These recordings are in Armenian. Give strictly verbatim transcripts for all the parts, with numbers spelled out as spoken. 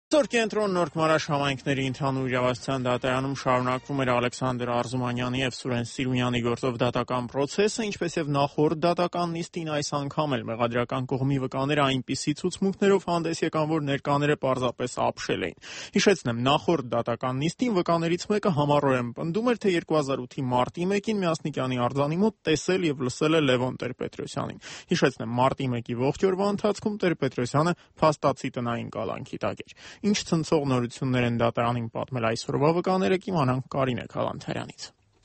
Այսօր կենտրոն Նորք Մարաշ համայնքների ընդհանուր իրավասության դատարանում շարունակվում էր Ալեքսանդր Արզումանյանի եւ Սուրեն Սիրունյանի գործով դատական process-ը, ինչպես եւ նախորդ դատական նիստին այս անգամ էլ մեղադրական կողմի վկաները այնպիսի ցուցմունքներով հանդես եկան, որ ներկաները պարզապես ապշել էին։ Հիշեցնեմ, նախորդ դատական նիստին վկաներից մեկը համառորեն պնդում էր, թե երկու հազար ութի մարտի մեկին Միասնիկյանի արձանի մոտ տեսել եւ լսել է Լևոն Տեր-Պետրոսյանին։ Հիշեցնեմ, մարտի մեկի ողջ օրվա ընթացքում Տեր-Պետրոսյանը փաստացի տնային կալանքի տակ էր։ Ինչ ցնցող նորություններ են դատարանին պատմել այսօրվա վկաները, կիմանանք Կարինե Քալանթարյանից։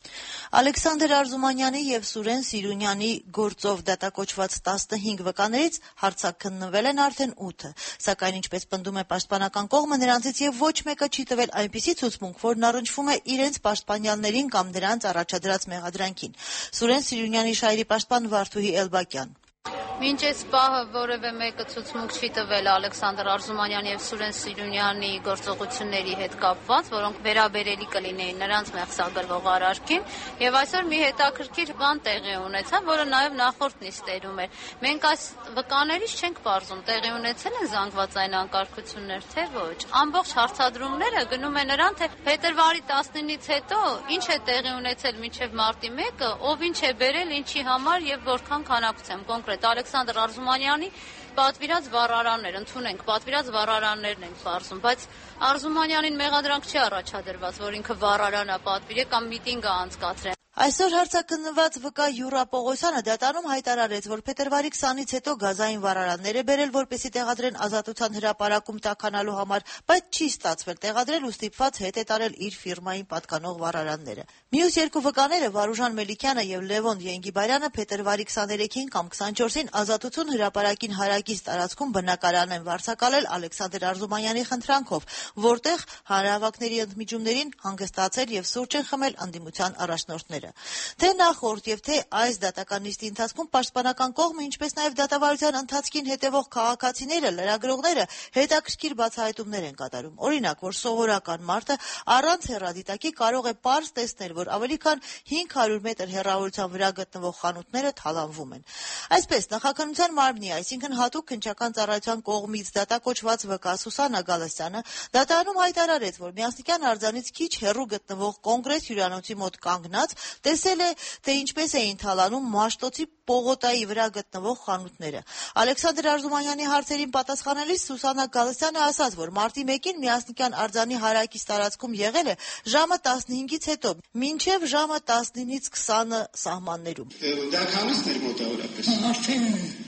Ալեքսանդր Արզումանյանի եւ Սուրեն Սիրունյանի գործով դատակոչված տասնհինգ վկաներից հարցաքննվել են արդեն ութը, սակայն ինչպես պնդում է պաշտպանական կողմը, նրանցից եւ ոչ մեկը չի տվել այնպիսի ցուցմունք, որն առնչվում է իրենց պաշտպանյալներին կամ նրանց առաջադրած մեղադրանքին։ Սուրեն Սիրունյանի շահերի պաշտպան Վարդուհի Էլբակյան. Մինչ այս պահը որևէ մեկը ցուցմունք չի տվել Ալեքսանդր Արզումանյանի եւ Սուրեն Սիրունյանի գործողությունների հետ կապված, որոնք վերաբերելի կլինեին նրանց մեղսագրվող արարքին, եւ այսօր մի հետաքրքիր բան տեղի ունեցավ, որը նաեւ նախորդ նիստերում էր։ Մենք այս վկաներից չենք պարզում, տեղի ունեցել են զանգվածային անկարգություններ, թե ոչ։ Ամբողջ հարցադրումները գնում են նրան, թե փետրվարի տասնինից հետո ինչ է տեղի ունեցել մինչեւ մարտի մեկը, ով ինչ է բերել, ինչի համար եւ որքան քանակությամբ կոնկրետ Ալեքսանդր Արզումանյանի պատվիրած վառարաններ, ընդունենք, պատվիրած վառարաններն ենք պարզում, բայց Արզումանյանին մեղադրանք չի առաջադրված, որ ինքը վառարանա պատվիրե կամ միտինգ անցկացրե։ Այսօր հարցաքննված վկա Յուրա Պողոսյանը դատարանում հայտարարեց, որ փետրվարի քսանից հետո գազային վառարաններ է բերել, որպեսզի տեղադրեն ազատության հրապարակում տաքանալու համար, բայց չի ստացվել տեղադրել ու ստիպված հետ է տարել իր ֆիրմային պատկանող վառարանները։ Մյուս երկու վկաները Վարուժան Մելիքյանը եւ Լևոն Յենգիբարյանը փետրվարի քսաներեքին կամ քսանչորսին ազատություն հրապարակին հարակից տարածքում բնակարան են վարձակալել Ալեքսանդր Արզումանյանի խնդրանքով, որտեղ հանրահավաքների ընդմիջումներին հանգստացել եւ սուրճ են խմել ընդդիմության առաջնորդները։ Թե նախորդ եւ թե այս դատական նիստի ընթացքում պաշտպանական կողմը, ինչպես նաեւ դատավարության ընթացքին հետևող քաղաքացիները, լրագրողները հետաքրքիր բացահայտումներ են կատարում։ Օրինակ, որ սովորական մարդը առանց հեռադիտակի կարող է պարզ տեսնել, որ ավելի քան հինգ հարյուր մետր հեռավորության վրա գտնվող խանութները թալանվում են։ Այսպես, նախաքննության մարմնի, այսինքն հատուկ քննչական ծառայության կողմից դատակոչված վկա Սուսաննա Գալստյանը դատարանում հայտարարեց, որ Միասնիկյան արձանից քիչ հեռու գտնվող կոնգրես հյուրանոցի մոտ կանգնած տեսել է, թե ինչպես էին թալանում Մաշտոցի Պողոտայի վրա գտնվող խանութները։ Ալեքսանդր Արզումանյանի հարցերին պատասխանելիս Սուսաննա Գալստյանը ասաց, որ մարտի մեկին Միասնիկյան արձանի հարակից տարածքում եղել է ժամը տասնհինգից հետո, մինչև ժամը տասնինից քսանը սահմաններում։ Դա քանիսն էր մոտավորապես։ Արդեն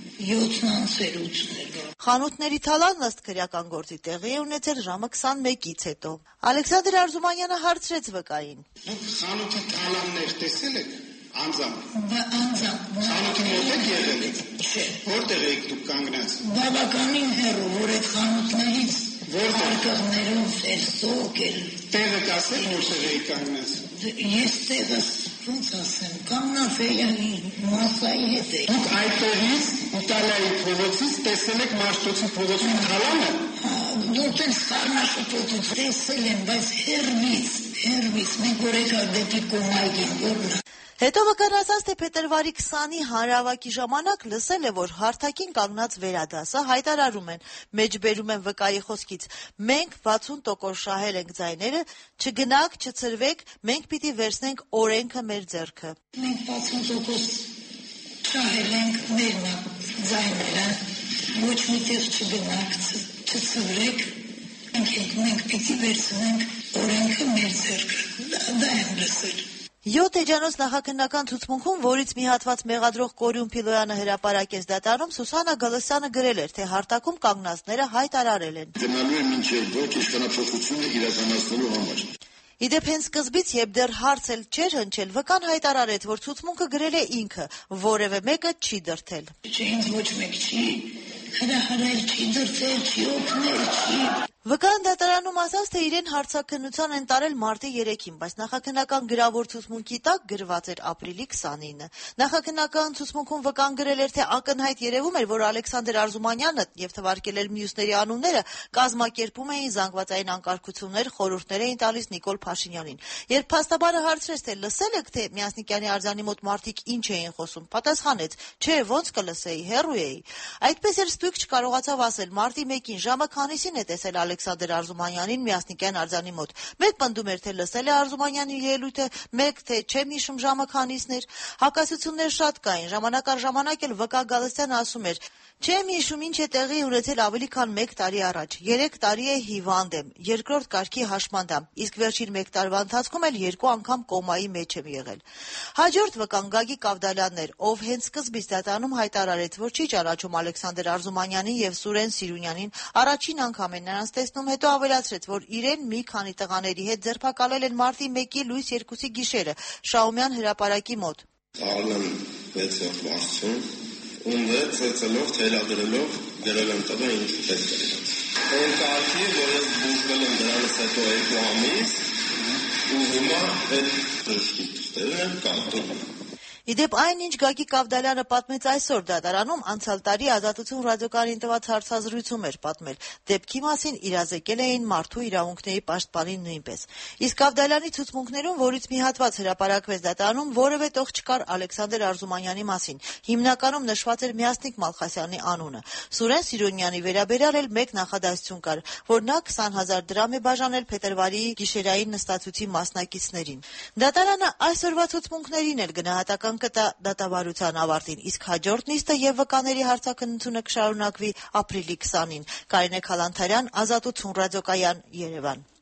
յոթանասերությունն էր։ Խանութների թալանն ըստ քրեական գործի տեղի է ունեցել ժամը քսանմեկից հետո։ Ալեքսանդր Արզումանյանը հարցրեց վկային. Խանութի թալաններ տեսել եք անձամբ։ Անձամբ։ Խանութի մոտ եք եղել եք։ Որտեղ եք դուք կանգնած։ Բավականին հեռու, որ այդ խանութներից որտեղներով էր սոկել։ Տեղը կասեք, որտեղ եք կանգնած։ Ես տեղը ոնց ասեմ, կանգնած էի մասայի հետ էի։ Դուք այդտեղից Իտալիայի փողոցից տեսել եք Մաշտոցի փողոցի թալանը։ Որտեղ Խառնաշփոթից տեսել եմ, բայց հեռվից, հեռվից, մենք որ եկա դեպի Կոմայգին, որն Հետո վկան ասաց, թե փետրվարի քսանի հանրահավաքի ժամանակ լսել է, որ հարթակին կանգնած վերադասը հայտարարում են, մեջբերում են վկայի խոսքից. մենք վաթսուն տոկոս շահել ենք ձայները, չգնաք, չցրվեք, մենք պիտի վերցնենք օրենքը մեր ձեռքը։ Մենք վաթսուն տոկոս շահել ենք մեր ձայները, ոչ միտեղ չգնաք, չցրվեք, մենք պիտի վերցնենք օրենքը մեր ձեռքը։ Դա եմ լսել։ Յոթ էջանոց նախաքննական ցուցմունքում, որից մի հատված մեղադրող Կորյուն Փիլոյանը հրապարակեց դատարանում, Սուսաննա Գալստյանը գրել էր, թե հարթակում կանգնածները հայտարարել են. Գնալու է մինչև ոչ իշխանափոխությունը իրականացնելու համար։ Իդեպ հենց սկզբից, երբ դեռ հարց էլ չէր հնչել, վկան հայտարարեց, որ ցուցմունքը գրել է ինքը, որևէ մեկը չի դրդել։ Ինձ ոչ մեկ չի հրահրել, չի դրդել, չի օգնել, չի։ Վկան դատարանում ասաց, թե իրեն հարցաքննության են տարել մարտի երեքին, բայց նախաքննական գրավոր ցուցմունքի տակ գրված էր ապրիլի քսանինը։ Նախաքննական ցուցմունքում վկան գրել էր, թե ակնհայտ երևում էր, որ Ալեքսանդր Արզումանյանը եւ թվարկել էր մյուսների անունները կազմակերպում էին զանգվածային անկարգություններ, խորհուրդներ էին տալիս Նիկոլ Փաշինյանին։ Երբ փաստաբանը հարցրեց, թե լսել եք, թե Միասնիկյանի արձանի մոտ մարդիկ ինչ էին խոսում, պատասխանեց. «Չէ, ոնց կլսեի, հեռու էի»։ Այդպես էր Ստույգ չկարողացավ ասել մարտի մեկին ժամը քանիսին է տեսել Ալեքսանդր Արզումանյանին Միասնիկյան արձանի մոտ։ Մեկ պնդում էր, թե լսել է Արզումանյանի ելույթը, մեկ թե չեմ հիշում ժամը քանիսն էր։ Հակասություններ շատ կային, ժամանակ առ ժամանակ էլ Վկա Գալստյանը ասում էր. «Չեմ հիշում ինչ է տեղի ունեցել ավելի քան մեկ տարի առաջ։ Երեք տարի է հիվանդ եմ, երկրորդ կարգի հաշմանդամ, իսկ վերջին մեկ տարվա ընթացքում էլ երկու անգամ կոմայի մեջ եմ եղել»։ Հաջորդ վկան Գագիկ Ավդալյանն էր, ով հենց սկզբից դատարանում հայտարարեց, որ չի ճանաչում Ալեքսանդր Արզումանյանին եւ Սուրեն Սիրունյանին, առաջին անգամ են նրանց տեսնում, հետո ավելացրեց, որ իրեն մի քանի տղաների հետ ձերբակալել են մարտի մեկի լույս երկուսի գիշերը Շահումյան հրապարակի մոտ։ Ալեն վեցով վախցում, ունդ ծծելով, թելադրելով գրել եմ տղա ինչպես է։ Այն կարգի, որ ես բուժվել եմ դրանից հետո երկու ամիս, ու հիմա այդ դրշտի թղթերն եմ կատում։ Իդեպ այն, ինչ Գագիկ Ավդալյանը պատմեց այսօր դատարանում, անցյալ տարի Ազատություն ռադիոկայանին տված հարցազրույցում էր պատմել։ Դեպքի մասին իրազեկել էին մարդու իրավունքների պաշտպանին նույնպես։ Իսկ Ավդալյանի ցուցմունքներում, որից մի հատված հրապարակվեց դատարանում, որևէ տող չկար Ալեքսանդր Արզումանյանի մասին։ Հիմնականում նշված էր Միասնիկ Մալխասյանի անունը։ Սուրեն Սիրունյանի վերաբերյալ էլ մեկ նախադասություն կար, որ նա քսան հազար դրամ է բաժանել փետրվարի գիշերային նստածույցի մասնակիցներին։ Դատարանը այսօրվա ցուցմունքներին էլ գնահատական կտա դատավարության ավարտին, իսկ հաջորդ նիստը եւ վկաների հարցաքննությունը կշարունակվի ապրիլի քսանին։ Կարինե Քալանթարյան, Ազատություն ռադիոկայան, Երևան։